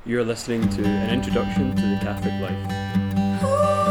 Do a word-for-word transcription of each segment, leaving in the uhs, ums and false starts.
You're listening to an introduction to the Catholic life.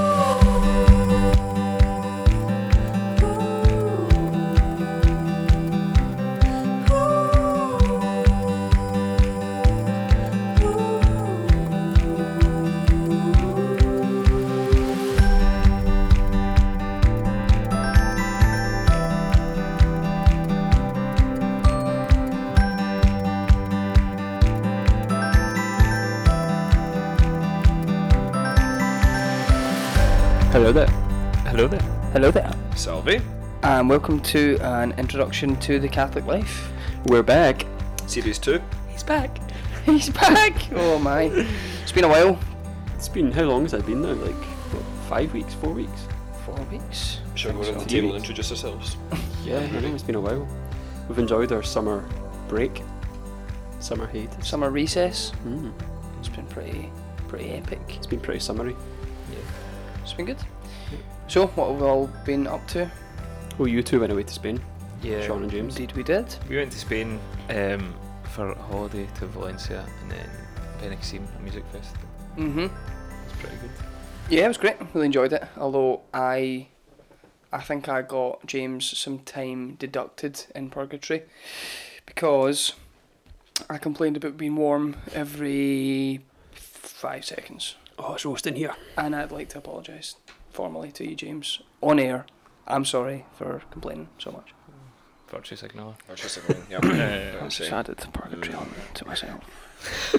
Hello there. Hello there. Hello there. Salve. And welcome to an introduction to the Catholic life. We're back. Series two. He's back. He's back. Oh my. It's been a while. It's been, how long has that been now? Like, what, five weeks, four weeks? Four weeks. Shall we go around the so. table and introduce ourselves? Yeah, I know, it's been a while. We've enjoyed our summer break. Summer hiatus. Summer recess. Mm. It's been pretty, pretty epic. It's been pretty summery. It's been good. So, what have we all been up to? Well, you two went away to Spain, Yeah, Sean and James. Indeed we did. we went to Spain um, for a holiday to Valencia and then Benicassim, a music festival. Mm-hmm. It was pretty good. Yeah, it was great. Really enjoyed it. Although I, I think I got James some time deducted in purgatory because I complained about being warm every five seconds, Oh, it's roasting here. and I'd like to apologise formally to you, James, on air. I'm sorry for complaining so much. Virtue signaler. Or just a yeah. Uh, uh, Just added purgatory on to myself.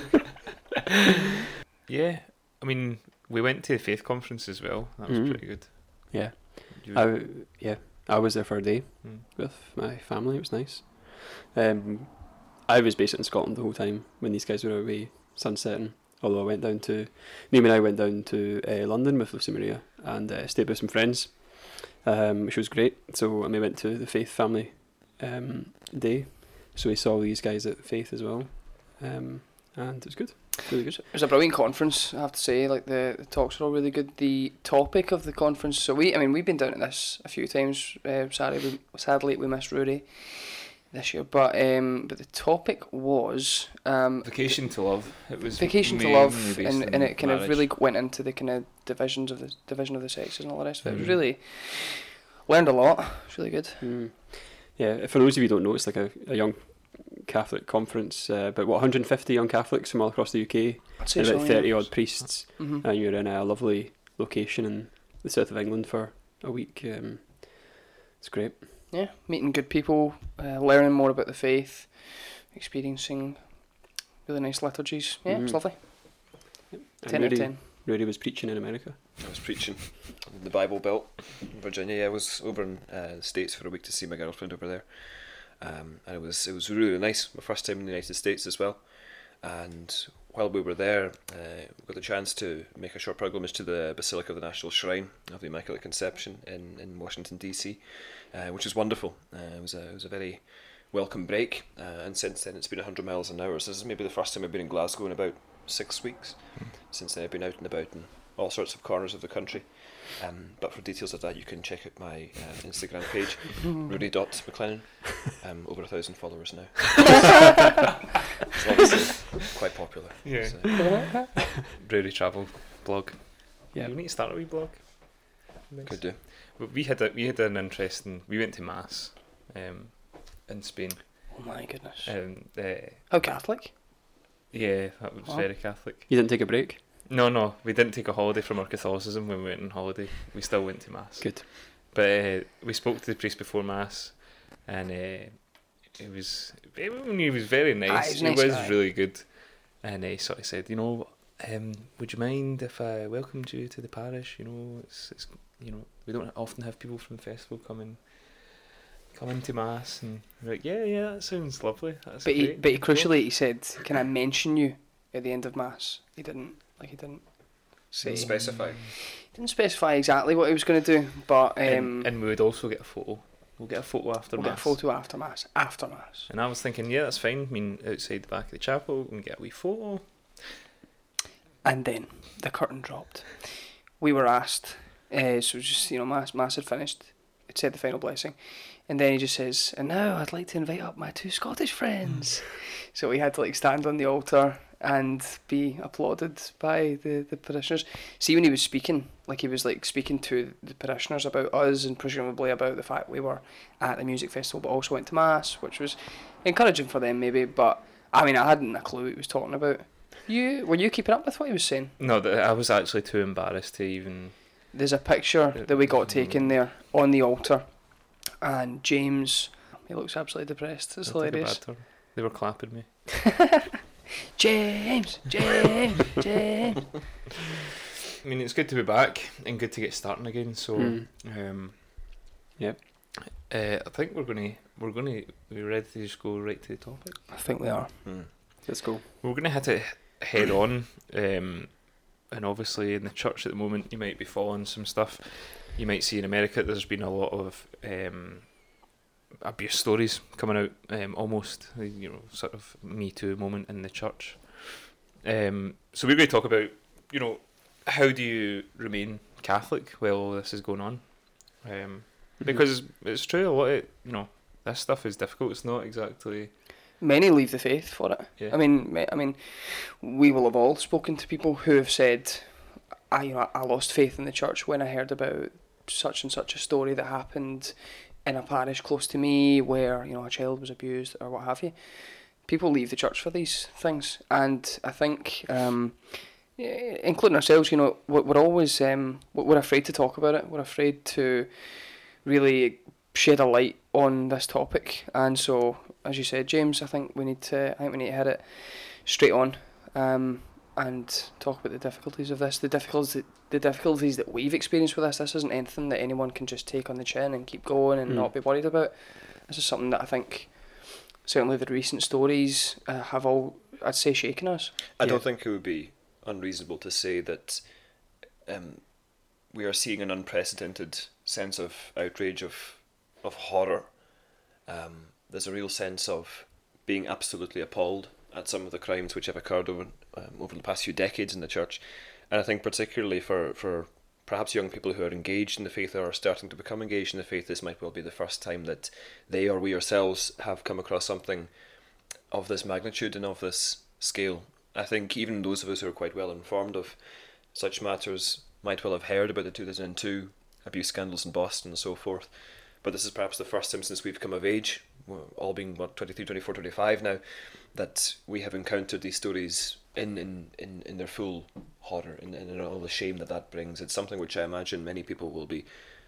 Yeah, I mean, we went to the Faith Conference as well. That was Mhm. pretty good. Yeah. You- I, yeah, I was there for a day Mm. with my family. It was nice. Um, I was based in Scotland the whole time when these guys were away sunsetting. Although I went down to, Naomi and I went down to uh, London with Lucy Maria and uh, stayed with some friends, um, which was great. So and we went to the Faith family um, day. So we saw these guys at Faith as well, um, and it was good, really good. It was a brilliant conference, I have to say. Like the, the talks were all really good. The topic of the conference. So we, I mean, we've been down to this a few times. Uh, sadly, we, sadly we missed Rudy this year, but um, but the topic was um, Vacation to Love. It was vacation to mainly love, based and, on and it kind of marriage. really went into the kind of divisions of the division of the sexes and all the rest of it. It was Mhm. really learned a lot. It's really good. Mm. Yeah, for those of you who don't know, it's like a, a young Catholic conference, uh, but what, one hundred fifty young Catholics from all across the U K, I'd say and so, about yeah. thirty odd priests, Mhm. and you're in a lovely location in the south of England for a week. Um, it's great. Yeah, meeting good people, uh, learning more about the faith, experiencing really nice liturgies. Yeah, it's Mhm. lovely. And ten out Rudy, of ten. Rudy was preaching in America. I was preaching in the Bible Belt in Virginia. Yeah, I was over in uh, the States for a week to see my girlfriend over there. Um, and it was it was really nice. My first time in the United States as well. And while we were there, uh, we got the chance to make a short pilgrimage to the Basilica of the National Shrine of the Immaculate Conception in, in Washington D C, uh, which was wonderful. Uh, it was a it was a very welcome break. Uh, and since then, it's been one hundred miles an hour. So this is maybe the first time I've been in Glasgow in about six weeks. Since then, I've been out and about in all sorts of corners of the country. Um, but for details of that, you can check out my uh, Instagram page, rudy dot mclennan. Um, over a thousand followers now. It's obviously quite popular. Yeah. So, Rudy travel blog. Yeah. You need to start a wee blog. could do. But we had a, we had an interesting. We went to mass, um, in Spain. Oh my goodness. And uh, How Catholic? yeah, that was Wow. very Catholic. You didn't take a break? No, no, we didn't take a holiday from our Catholicism when we went on holiday. We still went to mass. Good. But uh, we spoke to the priest before mass, and uh, it was I mean, he was very nice. Ah, he's he nice was guy. really good, and he sort of said, you know, um, would you mind if I welcomed you to the parish? You know, it's, it's you know we don't often have people from the festival come in, come into mass, and we're like, yeah, yeah, that sounds lovely. That's But he, great. but he crucially, he said, "Can I mention you at the end of mass?" He didn't. Like he didn't say. Didn't specify. Didn't specify exactly what he was going to do, but um, and, and we would also get a photo. We'll get a photo after we'll mass. get a photo after mass. After mass. And I was thinking, yeah, that's fine. I mean, outside the back of the chapel, we can get a wee photo. And then the curtain dropped. We were asked, uh, so just, you know, Mass, Mass had finished. It said the final blessing. And then he just says, and now I'd like to invite up my two Scottish friends. So we had to like stand on the altar and be applauded by the, the parishioners. See, when he was speaking, like he was like speaking to the parishioners about us and presumably about the fact we were at the music festival but also went to mass, which was encouraging for them maybe, but I mean I hadn't a clue what he was talking about. You were you keeping up with what he was saying? No, th- I was actually too embarrassed to even. There's a picture that we got taken there on the altar, and James, he looks absolutely depressed. It's I took a hilarious. bad turn. They were clapping me. James, James, James. I mean, it's good to be back and good to get starting again. So, Mm. um, Yep. Uh, I think we're gonna we're gonna we're ready to just go right to the topic. I think we are. Mm. Let's go. We're gonna hit it head on, um, and obviously in the church at the moment, you might be following some stuff. You might see in America there's been a lot of um, abuse stories coming out, um, almost you know sort of Me Too moment in the church. Um, so we're going to talk about you know how do you remain Catholic while all this is going on, um, because it's, it's true a lot of you know this stuff is difficult. It's not exactly. Many leave the faith for it. Yeah. I mean, me- I mean, we will have all spoken to people who have said, "I, you know, I lost faith in the church when I heard about such and such a story that happened in a parish close to me, where you know a child was abused or what have you." People leave the church for these things, and I think, um, eh, including ourselves, you know, we're, we're always um, we're afraid to talk about it. We're afraid to really shed a light on this topic, and so. As you said, James, I think we need to. I think we need to hit it straight on, um, and talk about the difficulties of this. The difficulties, the difficulties that we've experienced with this. This isn't anything that anyone can just take on the chin and keep going and Mm. not be worried about. This is something that I think certainly the recent stories uh, have all, I'd say, shaken us. I Yeah. don't think it would be unreasonable to say that um, we are seeing an unprecedented sense of outrage, of of horror. Um, there's a real sense of being absolutely appalled at some of the crimes which have occurred over um, over the past few decades in the church, and I think particularly for, for perhaps young people who are engaged in the faith or are starting to become engaged in the faith, this might well be the first time that they or we ourselves have come across something of this magnitude and of this scale. I think even those of us who are quite well informed of such matters might well have heard about the two thousand two abuse scandals in Boston and so forth, but this is perhaps the first time since we've come of age, we're all being what twenty-three, twenty-four, twenty-five now, that we have encountered these stories in, in, in, in their full horror and in, in all the shame that that brings. It's something which I imagine many people will be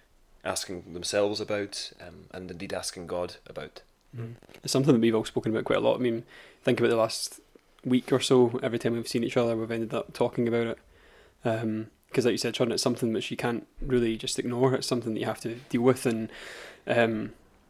asking themselves about, um, and indeed asking God about. Mm. It's something that we've all spoken about quite a lot. I mean, think about the last week or so. Every time we've seen each other, we've ended up talking about it. Um, because like you said, Sean, it's something which you can't really just ignore. It's something that you have to deal with, and um,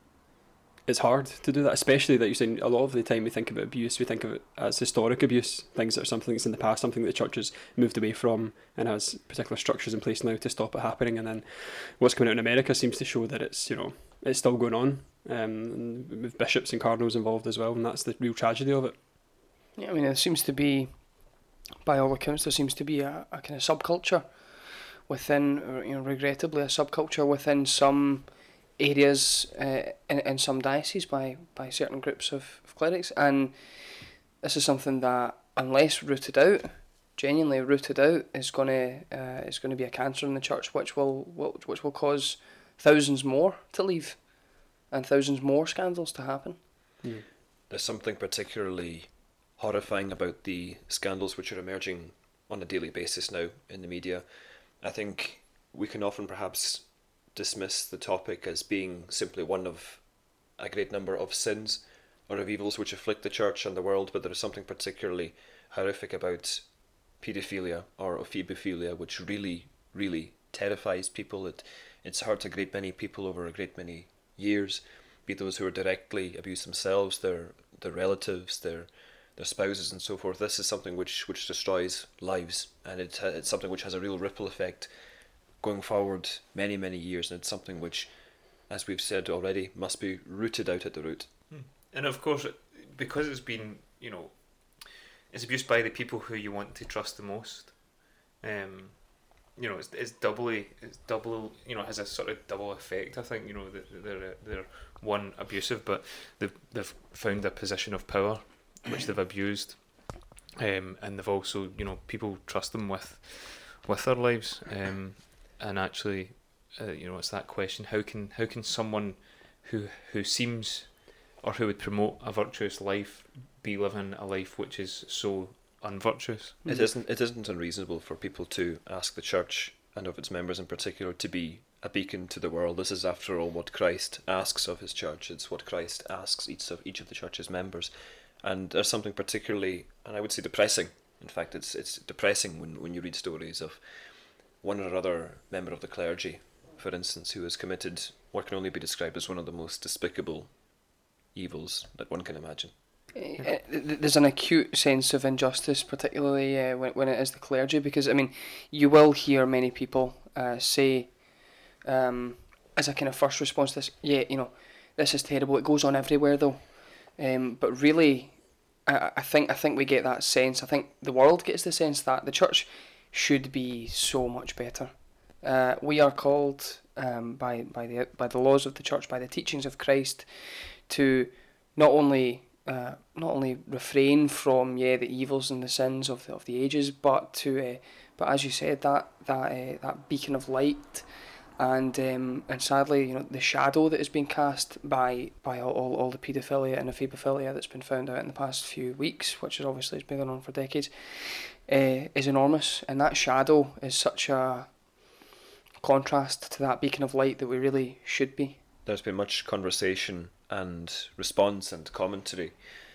it's hard to do that, especially that you're saying a lot of the time we think about abuse, we think of it as historic abuse, things that are something that's in the past, something that the church has moved away from and has particular structures in place now to stop it happening. And then what's coming out in America seems to show that it's, you know, it's still going on, um, with bishops and cardinals involved as well, and that's the real tragedy of it. Yeah, I mean, there seems to be, by all accounts, there seems to be a, a kind of subculture within, or, you know, regrettably, a subculture within some areas uh, in, in some dioceses by, by certain groups of, of clerics, and this is something that, unless rooted out, genuinely rooted out, is going to uh, is going to be a cancer in the church, which will which will cause thousands more to leave, and thousands more scandals to happen. Mm. There's something particularly horrifying about the scandals which are emerging on a daily basis now in the media. I think we can often perhaps dismiss the topic as being simply one of a great number of sins or of evils which afflict the church and the world, but there is something particularly horrific about paedophilia or ephebophilia, which really, really terrifies people. It it's hurt a great many people over a great many years, be it those who are directly abused themselves, their their relatives, their their spouses and so forth. This is something which, which destroys lives, and it ha- it's something which has a real ripple effect going forward many, many years, and it's something which, as we've said already, must be rooted out at the root. And of course, because it's been, you know, it's abused by the people who you want to trust the most. Um, you know, it's it's doubly, it's double, you know, it has a sort of double effect. I think, you know, that they're they're one abusive, but they've they've found a position of power which they've abused, um, and they've also, you know, people trust them with with their lives, um, and actually, uh, you know, it's that question: how can how can someone who who seems or who would promote a virtuous life be living a life which is so unvirtuous? It isn't it isn't unreasonable for people to ask the church, and of its members in particular, to be a beacon to the world. This is, after all, what Christ asks of his church. It's what Christ asks each of each of the church's members. And there's something particularly, and I would say depressing. In fact, it's it's depressing when, when you read stories of one or other member of the clergy, for instance, who has committed what can only be described as one of the most despicable evils that one can imagine. Uh, There's an acute sense of injustice, particularly uh, when when it is the clergy, because I mean, you will hear many people uh, say, um, as a kind of first response to this, yeah, you know, this is terrible. It goes on everywhere, though. Um, but really, I, I think I think we get that sense. I think the world gets the sense that the church should be so much better. Uh, we are called um, by by the by the laws of the church, by the teachings of Christ, to not only uh, not only refrain from yeah the evils and the sins of the, of the ages, but to uh, but as you said, that that uh, that beacon of light. And um, and sadly, you know, the shadow that has been cast by by all, all, all the paedophilia and ephebophilia that's been found out in the past few weeks, which is obviously has been going on for decades, uh, is enormous. And that shadow is such a contrast to that beacon of light that we really should be. There's been much conversation and response and commentary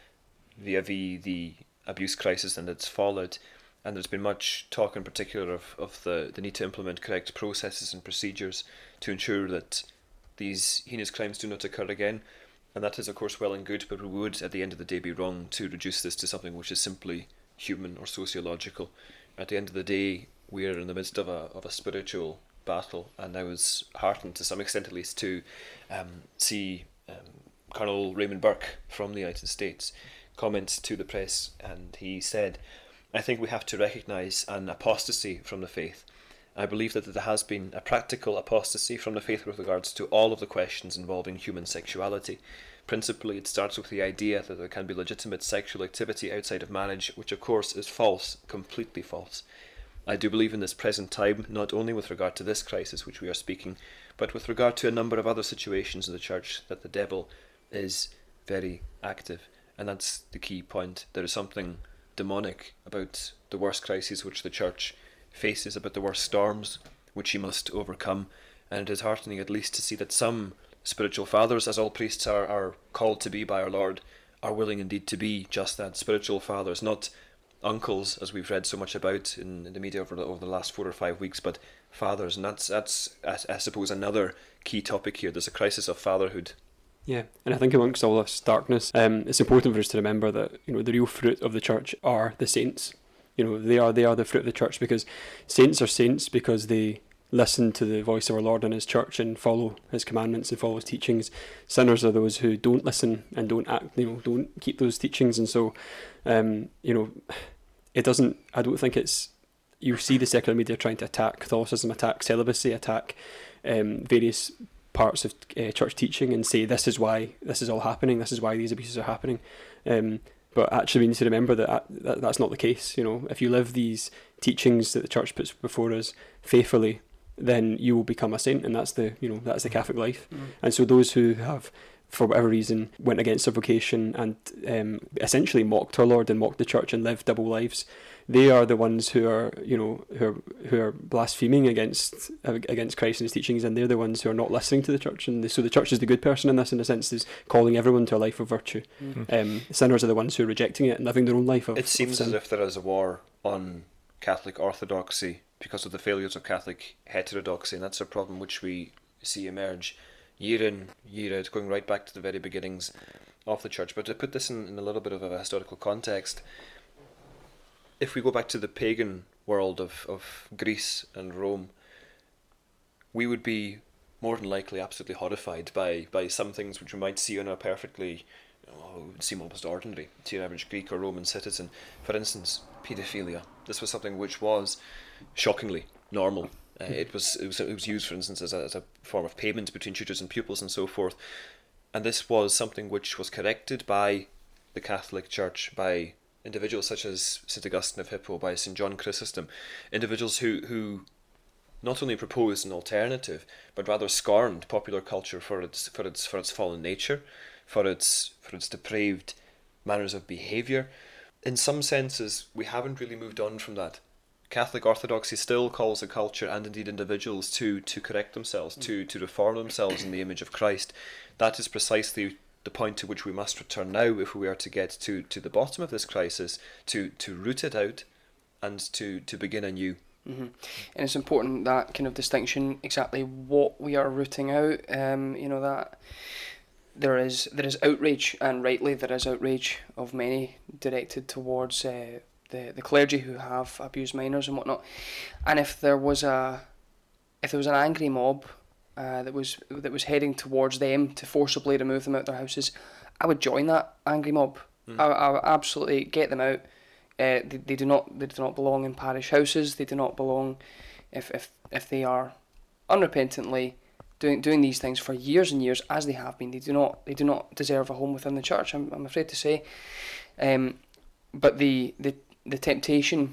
vis-a-vis the abuse crisis and its fallout. And there's been much talk in particular of, of the, the need to implement correct processes and procedures to ensure that these heinous crimes do not occur again. And that is, of course, well and good, but we would, at the end of the day, be wrong to reduce this to something which is simply human or sociological. At the end of the day, we are in the midst of a of a spiritual battle, and I was heartened, to some extent at least, to um, see um, Colonel Raymond Burke from the United States comment to the press, and he said, I think we have to recognise an apostasy from the faith. I believe that there has been a practical apostasy from the faith with regards to all of the questions involving human sexuality. Principally, it starts with the idea that there can be legitimate sexual activity outside of marriage, which of course is false, completely false. I do believe in this present time, not only with regard to this crisis which we are speaking, but with regard to a number of other situations in the church, that the devil is very active. And that's the key point. There is something demonic about the worst crises which the church faces, about the worst storms which she must overcome, and it is heartening at least to see that some spiritual fathers, as all priests are, are called to be by our Lord, are willing indeed to be just that, spiritual fathers, not uncles as we've read so much about in, in the media over the, over the last four or five weeks, but fathers. And that's, that's I, I suppose, another key topic here. There's a crisis of fatherhood. Yeah, and I think amongst all this darkness, um, it's important for us to remember that, you know, the real fruit of the church are the saints. You know, they are they are the fruit of the church, because saints are saints because they listen to the voice of our Lord and his church and follow his commandments and follow his teachings. Sinners are those who don't listen and don't act, you know, don't keep those teachings. And so, um, you know, it doesn't, I don't think it's, you see the secular media trying to attack Catholicism, attack celibacy, attack um, various parts of uh, church teaching and say this is why this is all happening, this is why these abuses are happening. Um, but actually we need to remember that, that that's not the case. You know, if you live these teachings that the church puts before us faithfully, then you will become a saint, and that's the, you know, that's the Catholic life. Mm. And so those who have, for whatever reason, went against their vocation and um, essentially mocked our Lord and mocked the church and lived double lives, they are the ones who are, you know, who are who are blaspheming against against Christ and his teachings, and they're the ones who are not listening to the church. And so the church is the good person in this, in a sense, is calling everyone to a life of virtue. Mm-hmm. Um, sinners are the ones who are rejecting it and living their own life of. It seems of as if there is a war on Catholic orthodoxy because of the failures of Catholic heterodoxy, and that's a problem which we see emerge year in, year out, going right back to the very beginnings of the church. But to put this in, in a little bit of a historical context, if we go back to the pagan world of, of Greece and Rome, we would be more than likely absolutely horrified by, by some things which we might see on a perfectly, you know, would seem almost ordinary to your average Greek or Roman citizen. For instance, paedophilia. This was something which was shockingly normal. Uh, it was it was it was used, for instance, as a, as a form of payment between tutors and pupils and so forth. And this was something which was corrected by the Catholic Church, by individuals such as Saint Augustine of Hippo, by Saint John Chrysostom, individuals who, who not only proposed an alternative, but rather scorned popular culture for its for its for its fallen nature, for its for its depraved manners of behaviour. In some senses, we haven't really moved on from that. Catholic orthodoxy still calls the culture and indeed individuals to to correct themselves, mm. to to reform themselves in the image of Christ. That is precisely the point to which we must return now if we are to get to, to the bottom of this crisis, to, to root it out and to, to begin anew. Mm-hmm. And it's important, that kind of distinction, exactly what we are rooting out. Um, you know, that there is there is outrage, and rightly there is outrage of many directed towards uh, the the clergy who have abused minors and whatnot. And if there was a if there was an angry mob uh, that was that was heading towards them to forcibly remove them out of their houses, I would join that angry mob. Mm. I, I would absolutely get them out. Uh, they, they do not they do not belong in parish houses. They do not belong, if if if they are unrepentantly doing doing these things for years and years, as they have been. They do not they do not deserve a home within the church. I'm I'm afraid to say, um, but the the the temptation,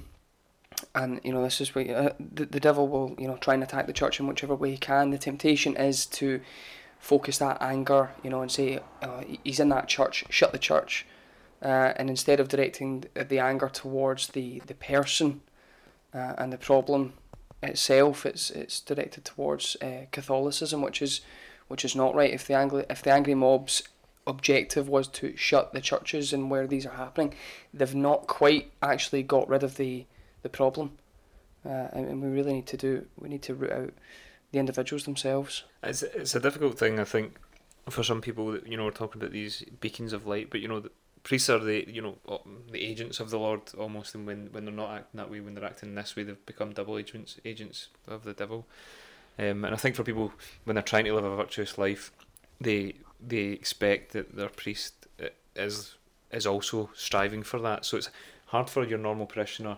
and you know this is where uh, the the devil will you know try and attack the church in whichever way he can. The temptation is to focus that anger, you know, and say uh, he's in that church, shut the church. Uh, and instead of directing the anger towards the, the person uh, and the problem itself, it's it's directed towards uh, Catholicism, which is which is not right. If the angry if the angry mob's objective was to shut the churches and where these are happening, they've not quite actually got rid of the the problem, uh, and, and we really need to do we need to root out the individuals themselves. It's it's a difficult thing, I think, for some people. That, you know, we're talking about these beacons of light, but you know. The, priests are the you know the agents of the Lord almost, and when, when they're not acting that way, when they're acting this way, they've become double agents agents of the devil. Um, and I think for people, when they're trying to live a virtuous life, they they expect that their priest is is also striving for that. So it's hard for your normal parishioner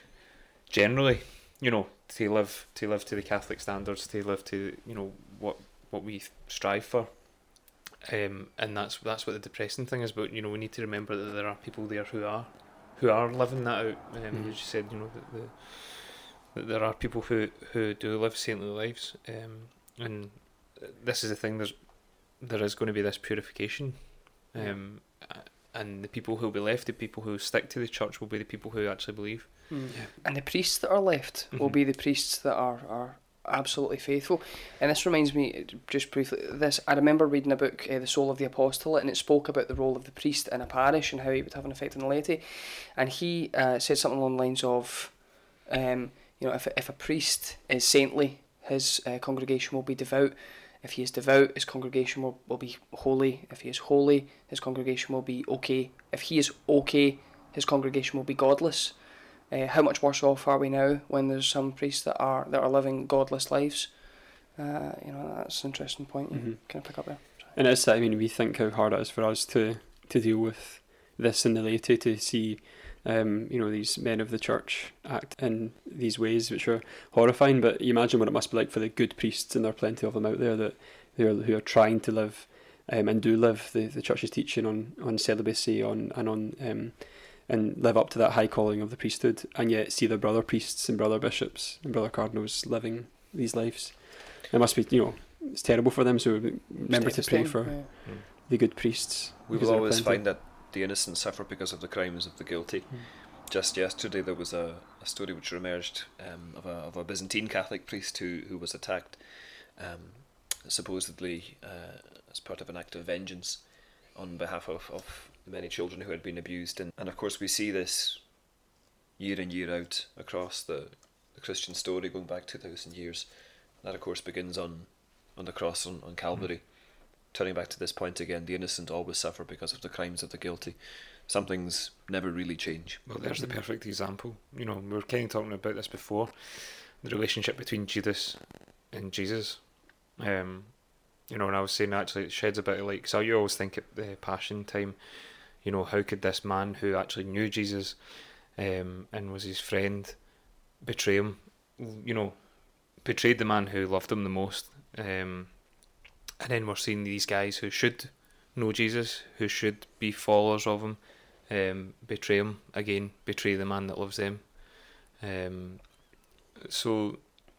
generally, you know, to live to live to the Catholic standards, to live to you know what what we strive for. Um, and that's that's what the depressing thing is. But you know, we need to remember that there are people there who are, who are living that out. Um, mm-hmm. As you said, you know, that, the, that there are people who, who do live saintly lives. Um, and this is the thing. There's there is going to be this purification. Um, and the people who will be left, the people who stick to the church, will be the people who actually believe. Mm. Yeah. And the priests that are left mm-hmm. will be the priests that are are. absolutely faithful. And this reminds me, just briefly, this I remember reading a book, uh, The Soul of the Apostolate, and it spoke about the role of the priest in a parish and how he would have an effect on the laity. And he uh, said something along the lines of, um, you know, if if a priest is saintly, his uh, congregation will be devout. If he is devout, his congregation will, will be holy. If he is holy, his congregation will be okay. If he is okay, his congregation will be godless. Uh, how much worse off are we now when there's some priests that are that are living godless lives? Uh, you know, that's an interesting point. Mm-hmm. Can I pick up there? Sorry. And it's, I mean, we think how hard it is for us to, to deal with this in the laity, to see, um, you know, these men of the church act in these ways which are horrifying. But you imagine what it must be like for the good priests, and there are plenty of them out there that who are who are trying to live, um, and do live the, the church's teaching on on celibacy, on and on. Um, and live up to that high calling of the priesthood, and yet see their brother priests and brother bishops and brother cardinals living these lives. It must be, you know, it's terrible for them, so remember to pray for yeah. the good priests. We will always find that the innocent suffer because of the crimes of the guilty. Mm. Just yesterday there was a, a story which emerged um, of, a, of a Byzantine Catholic priest who, who was attacked, um, supposedly uh, as part of an act of vengeance on behalf of, of many children who had been abused. And, and of course we see this year in, year out across the, the Christian story going back two thousand years. That of course begins on, on the cross on, on Calvary. Mm. Turning back to this point again, the innocent always suffer because of the crimes of the guilty. Some things never really change. Well, there's the perfect example. You know, we were kind of talking about this before, the relationship between Judas and Jesus. Um, you know, and I was saying actually it sheds a bit of light, because you always think at the Passion time, you know, how could this man who actually knew Jesus um, and was his friend betray him? You know, betrayed the man who loved him the most. Um, and then we're seeing these guys who should know Jesus, who should be followers of him, um, betray him again, betray the man that loves them. Um, so,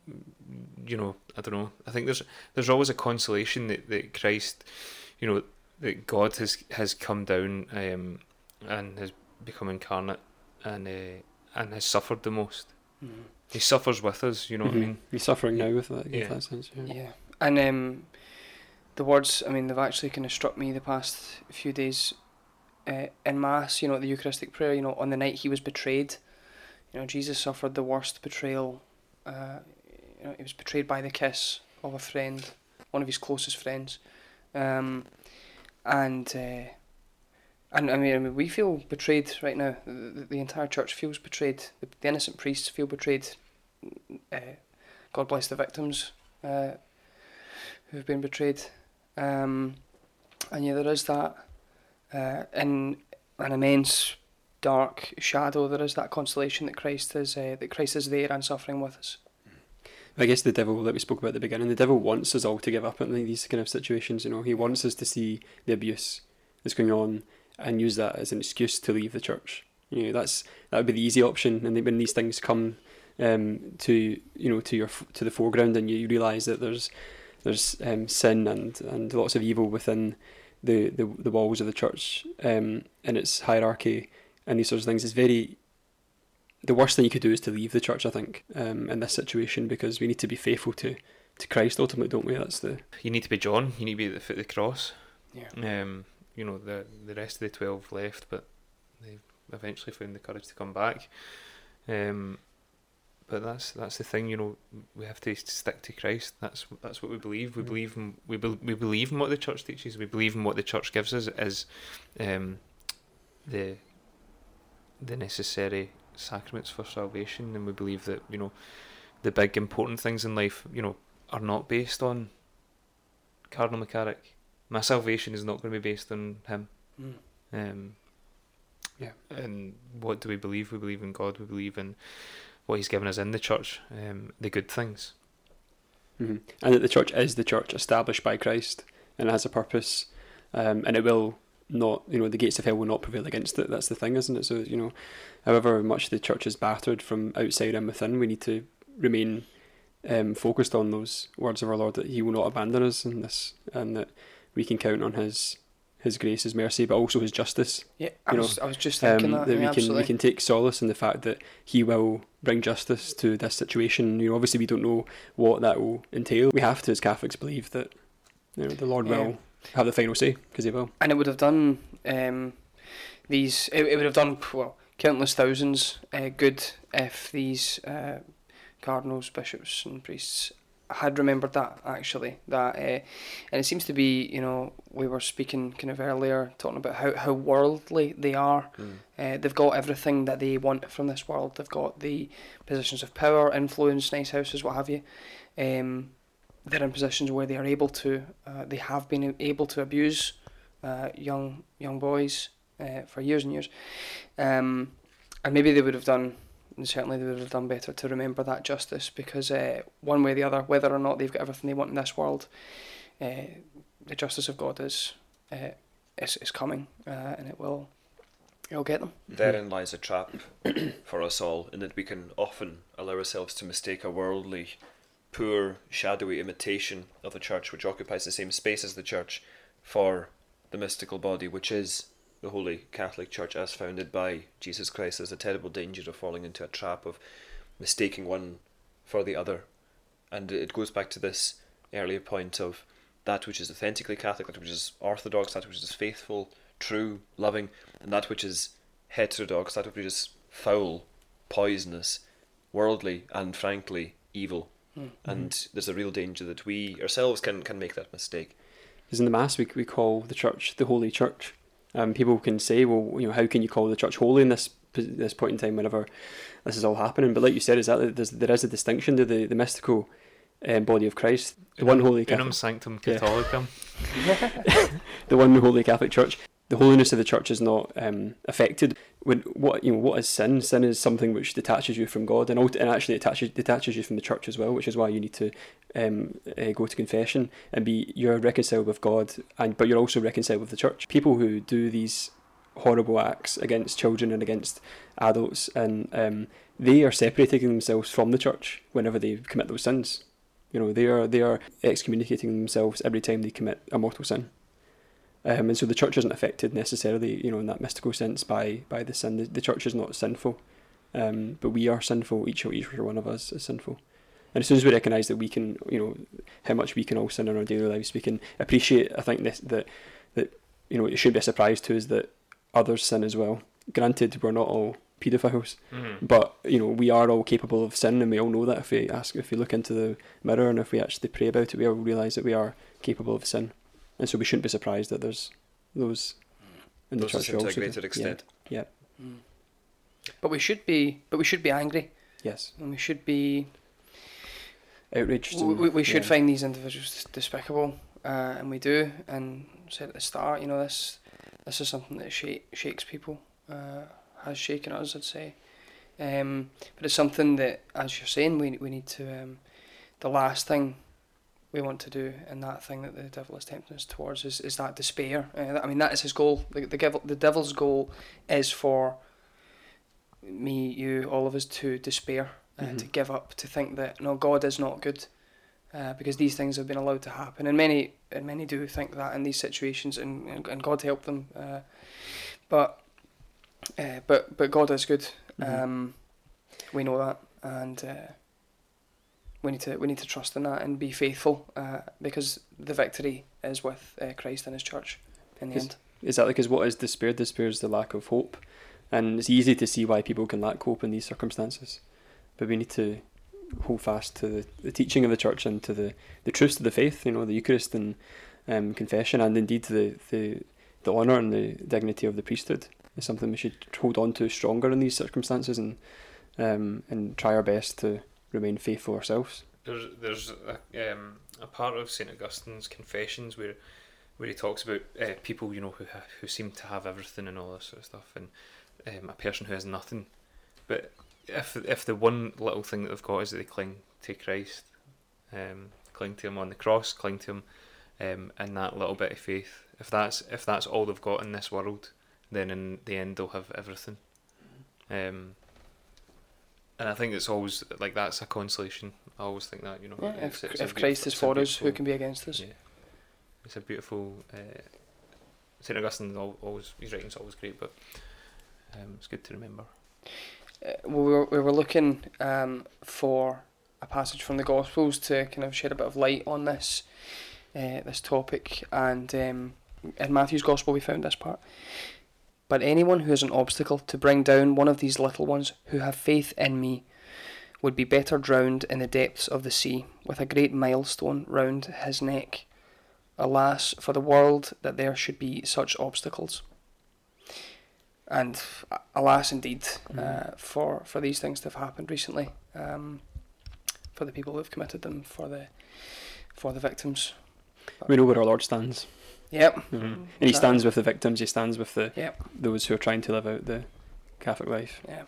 you know, I don't know. I think there's there's always a consolation that, that Christ, you know, that God has has come down um, and has become incarnate and uh, and has suffered the most. Mm. He suffers with us, you know Mhm. what I mean? He's suffering now with that, Yeah. in that sense. Yeah. Yeah, and um, the words, I mean, they've actually kind of struck me the past few days uh, in Mass, you know, at the Eucharistic prayer, you know, on the night he was betrayed, you know, Jesus suffered the worst betrayal. Uh, you know, he was betrayed by the kiss of a friend, one of his closest friends. Um, and, uh, and I mean, I mean, we feel betrayed right now. The, the, the entire church feels betrayed. The, the innocent priests feel betrayed. Uh, God bless the victims uh, who've been betrayed. Um, and yeah, there is that uh, in an immense dark shadow. There is that consolation that Christ is uh, that Christ is there and suffering with us. I guess the devil that we spoke about at the beginning, the devil wants us all to give up in these kind of situations. You know, he wants us to see the abuse that's going on and use that as an excuse to leave the church. You know, that's that would be the easy option. And then when these things come um, to you know to your to the foreground, and you realise that there's there's um, sin and, and lots of evil within the, the, the walls of the church um, and its hierarchy and these sorts of things, it's very. The worst thing you could do is to leave the church, I think, um, in this situation, because we need to be faithful to, to Christ ultimately, don't we? That's the. You need to be John. You need to be at the foot of the cross. Yeah. Um, you know, the the rest of the twelve left, but they eventually found the courage to come back. Um, but that's that's the thing. You know, we have to stick to Christ. That's that's what we believe. We Mm. believe in we be, we believe in what the church teaches. We believe in what the church gives us as um, the the necessary sacraments for salvation, and we believe that, you know, the big important things in life, you know, are not based on Cardinal McCarrick. My salvation is not going to be based on him. Mm. Um, Yeah. And what do we believe? We believe in God. We believe in what He's given us in the church, um, the good things. Mm-hmm. And that the church is the church established by Christ and it has a purpose, um, and it will not, you know, the gates of hell will not prevail against it. That's the thing, isn't it? So, you know, however much the church is battered from outside and within, we need to remain um, focused on those words of our Lord, that He will not abandon us in this, and that we can count on His His grace, His mercy, but also His justice. Yeah, I You was, know, I was just thinking Um, that. that we yeah, can absolutely. we can take solace in the fact that He will bring justice to this situation. You know, obviously we don't know what that will entail. We have to, as Catholics, believe that, you know, the Lord Yeah. will have the final say, because He will. And it would have done um, these. It, it would have done well countless thousands uh, good if these uh, cardinals, bishops, and priests had remembered that, actually. That uh, and it seems to be, you know, we were speaking kind of earlier, talking about how, how worldly they are. Mm. Uh, they've got everything that they want from this world. They've got the positions of power, influence, nice houses, what have you. Um, they're in positions where they are able to, uh, they have been able to abuse uh, young young boys uh, for years and years. Um, and maybe they would have done, and certainly they would have done better to remember that justice, because uh, one way or the other, whether or not they've got everything they want in this world, uh, the justice of God is uh, is, is coming, uh, and it will it'll get them. Therein lies a trap for us all, in that we can often allow ourselves to mistake a worldly, poor, shadowy imitation of the church, which occupies the same space as the church, for the mystical body, which is the Holy Catholic Church as founded by Jesus Christ. There's a terrible danger of falling into a trap of mistaking one for the other. And it goes back to this earlier point of that which is authentically Catholic, that which is orthodox, that which is faithful, true, loving, and that which is heterodox, that which is foul, poisonous, worldly, and frankly evil. Mm. And there's a real danger that we ourselves can, can make that mistake. Because in the Mass we we call the Church the Holy Church. Um, people can say, well, you know, how can you call the Church holy in this this point in time, whenever this is all happening? But like you said, is that there's, there is a distinction to the the mystical um, body of Christ, the one holy Catholic, Unum sanctum Yeah. Catholicum. the one holy Catholic Church. The holiness of the church is not um, affected. When what you know, what is sin? Sin is something which detaches you from God, and, ult- and actually attaches detaches you from the church as well. Which is why you need to um, uh, go to confession and be you're reconciled with God, and but you're also reconciled with the church. People who do these horrible acts against children and against adults, and um, they are separating themselves from the church whenever they commit those sins. You know, they are they are excommunicating themselves every time they commit a mortal sin. Um, and so the church isn't affected necessarily, you know, in that mystical sense by by the sin. The, the church is not sinful, um, but we are sinful. Each each one of us is sinful. And as soon as we recognise that we can, you know, how much we can all sin in our daily lives, we can appreciate. I think this, that that you know, it shouldn't be a surprise to us that others sin as well. Granted, we're not all paedophiles, Mm-hmm. but you know, we are all capable of sin, and we all know that if we ask, if we look into the mirror, and if we actually pray about it, we all realise that we are capable of sin. And so we shouldn't be surprised that there's those in the Those church to a also. greater extent. Yeah. Mm. But we should be, but we should be angry, Yes. and we should be. Outraged. We, and- we, we should yeah. find these individuals despicable, uh, and we do. And said at the start, you know, this this is something that shake, shakes people, uh, has shaken us, I'd say. Um, but it's something that, as you're saying, we we need to. Um, the last thing we want to do, and that thing that the devil is tempting us towards, is, is that despair. Uh, I mean, that is his goal. The the, devil, the devil's goal is for me, you, all of us to despair, uh, Mhm. to give up, to think that no, God is not good, uh, because these things have been allowed to happen, and many and many do think that in these situations, and and, and God help them. Uh, but uh, but but God is good. Mhm. Um, we know that, and uh, we need to we need to trust in that and be faithful, uh, because the victory is with uh, Christ and His church in the Is- end. Exactly, because what is despair? Despair is the lack of hope, and it's easy to see why people can lack hope in these circumstances. But we need to hold fast to the, the teaching of the church and to the, the truths of the faith. You know, the Eucharist and um, confession, and indeed the the the honour and the dignity of the priesthood is something we should hold on to stronger in these circumstances, and um, and try our best to remain faithful ourselves. There's there's a, um, a part of Saint Augustine's Confessions where where he talks about uh, people, you know, who ha- who seem to have everything and all this sort of stuff, and um, a person who has nothing. But if if the one little thing that they've got is that they cling to Christ, um, cling to Him on the cross, cling to Him, um, in that little bit of faith. If that's if that's all they've got in this world, then in the end they'll have everything. Um, and I think it's always like that's a consolation. I always think that, you know. Yeah, it's- if it's a if Christ beautiful- is it's a for us, who beautiful- can be against us? Yeah, it's a beautiful. Uh, Saint Augustine al- always his writing's always great, but um, it's good to remember. Uh, we were we were looking um, for a passage from the Gospels to kind of shed a bit of light on this uh, this topic, and um, in Matthew's Gospel we found this part. But anyone who is an obstacle to bring down one of these little ones who have faith in me would be better drowned in the depths of the sea with a great millstone round his neck. Alas, for the world that there should be such obstacles. And uh, alas, indeed, uh, for for these things to have happened recently, um, for the people who have committed them, for the for the victims. We know where our Lord stands, Yep. you know. Mhm. and He Exactly. stands with the victims. He stands with the Yep. those who are trying to live out the Catholic life. Yeah.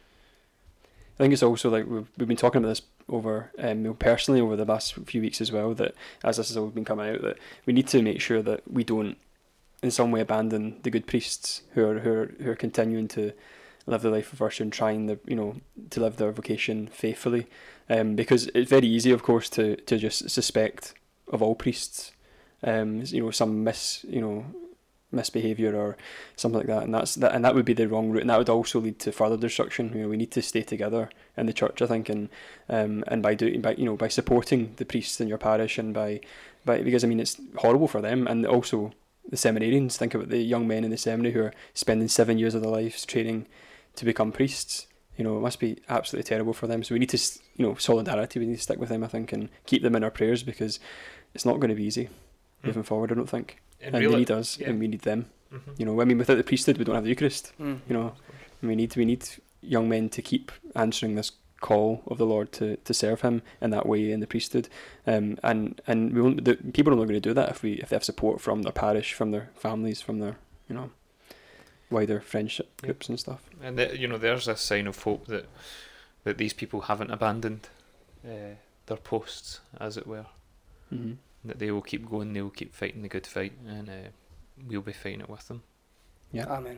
I think it's also like we've we've been talking about this over um, you know, personally over the last few weeks as well. That as this has all been coming out, that we need to make sure that we don't, in some way, abandon the good priests who are who are who are continuing to live the life of virtue and trying the you know to live their vocation faithfully. Um, because it's very easy, of course, to to just suspect of all priests, um, you know, some mis you know misbehaviour or something like that, and that's that, and that would be the wrong route, and that would also lead to further destruction. You know, we need to stay together in the church, I think, and um, and by doing by you know by supporting the priests in your parish, and by by because I mean it's horrible for them, and also the seminarians. Think about the young men in the seminary who are spending seven years of their lives training to become priests. You know, it must be absolutely terrible for them. So we need to, s- you know, solidarity. We need to stick with them, I think, and keep them in our prayers, because it's not going to be easy Hmm. moving forward, I don't think. And And really, they need us, yeah. and we need them. Mhm. You know, I mean, without the priesthood, we don't have the Eucharist. Mm. You know, and we need we need young men to keep answering this call of the Lord to, to serve Him in that way in the priesthood. Um, and and we won't, the, people are not going to do that if we if they have support from their parish, from their families, from their you know wider friendship Yeah. groups and stuff. And the, you know, there's a sign of hope that that these people haven't abandoned uh, their posts, as it were. Mm-hmm. That they will keep going, they will keep fighting the good fight, and uh, we'll be fighting it with them. Yeah. Amen.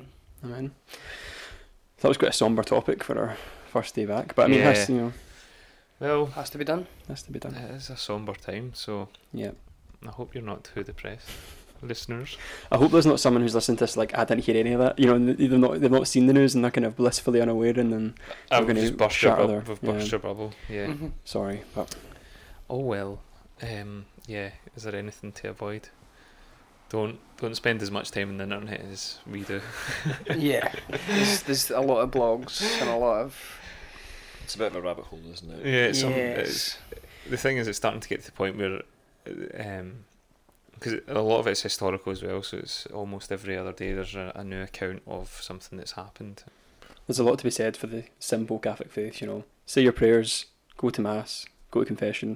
Amen. That was quite a sombre topic for our first day back, but I mean, Yeah. it has, you know, Well, Has to be done. has to be done. it is a sombre time, so Yeah. I hope you're not too depressed, listeners. I hope there's not someone who's listening to this like, I didn't hear any of that. You know, and they've not they've not seen the news and they're kind of blissfully unaware, and then I We're would gonna just burst your, shatter bub- their- we've burst yeah. your bubble. Yeah. Mm-hmm. sorry, but Oh well. Um, yeah. Is there anything to avoid? Don't don't spend as much time on the internet as we do. Yeah, there's, there's a lot of blogs and a lot of It's a bit of a rabbit hole, isn't it? Yeah. It's some, yes. it's, the thing is, it's starting to get to the point where, um, because a lot of it's historical as well. So it's almost every other day there's a, a new account of something that's happened. there's a lot to be said for the simple Catholic faith. You know, say your prayers, go to mass, go to confession.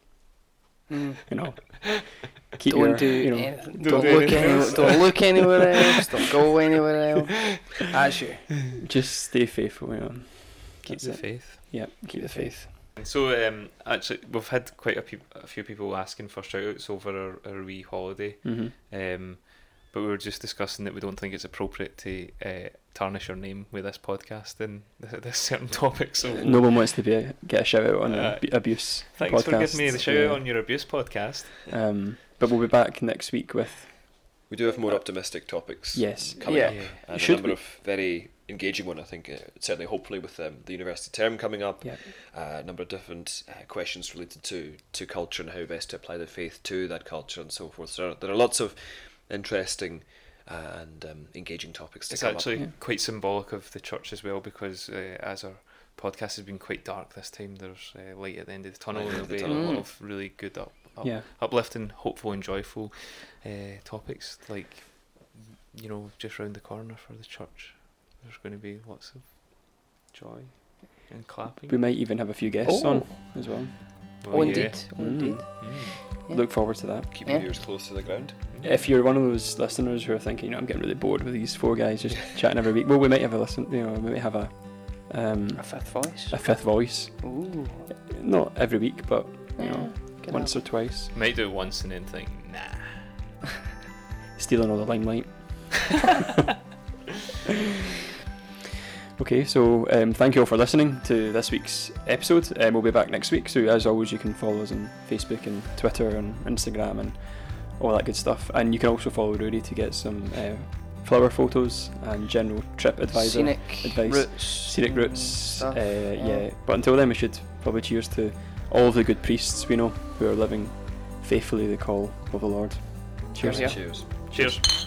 Mm. You know, keep Don't your, do you know, anything. don't Don't, do look anything anywhere. else. Don't look anywhere else. Don't go anywhere else. That's you. just stay faithful. You know, Keep That's the it. faith. Yeah, keep the faith. So um, actually, we've had quite a, peop- a few people asking for shout-outs over our, our wee holiday. Mm-hmm. Um, but we were just discussing that we don't think it's appropriate to uh, tarnish your name with this podcast and th- this certain topic. So No one wants to be a, get a shout out on Uh, the ab- abuse thanks for podcast. giving me the shout yeah. out on your abuse podcast. Um, but we'll be back next week with We do have more optimistic topics yes. coming Yeah. up, and Should a number we? of very engaging one. I think uh, certainly, hopefully, with um, the university term coming up, Yeah. uh, a number of different uh, questions related to to culture and how best to apply the faith to that culture and so forth. So there are, there are lots of interesting uh, and um, engaging topics to It's come actually Yeah. quite symbolic of the church as well, because uh, as our podcast has been quite dark this time, there's uh, light at the end of the tunnel, Light and at there'll the be a tunnel. lot of really good up, up Yeah. uplifting, hopeful and joyful uh, topics, like, you know, just round the corner for the church. There's going to be lots of joy and clapping. We might even have a few guests Oh. on as well. Oh, yeah. indeed. Oh, Mm. indeed. Mm. Yeah. Look forward to that. up. Keep Yeah. your ears close to the ground. If you're one of those listeners who are thinking, you know, I'm getting really bored with these four guys just chatting every week, well, we might have a listen. You know, we might have a um, A fifth voice. a fifth voice. Ooh. Not every week, but you Yeah, know, can once happen. or twice. Might do it once and then think, nah. Stealing all the limelight. Okay, so um, thank you all for listening to this week's episode. Um, we'll be back next week. So as always, you can follow us on Facebook and Twitter and Instagram and all that good stuff. And you can also follow Rudy to get some uh, flower photos and general trip advisor, Scenic advice, routes. scenic routes. stuff, Uh, yeah. yeah, but until then, we should probably cheers to all of the good priests we know who are living faithfully the call of the Lord. Cheers. Yeah. Cheers. Cheers.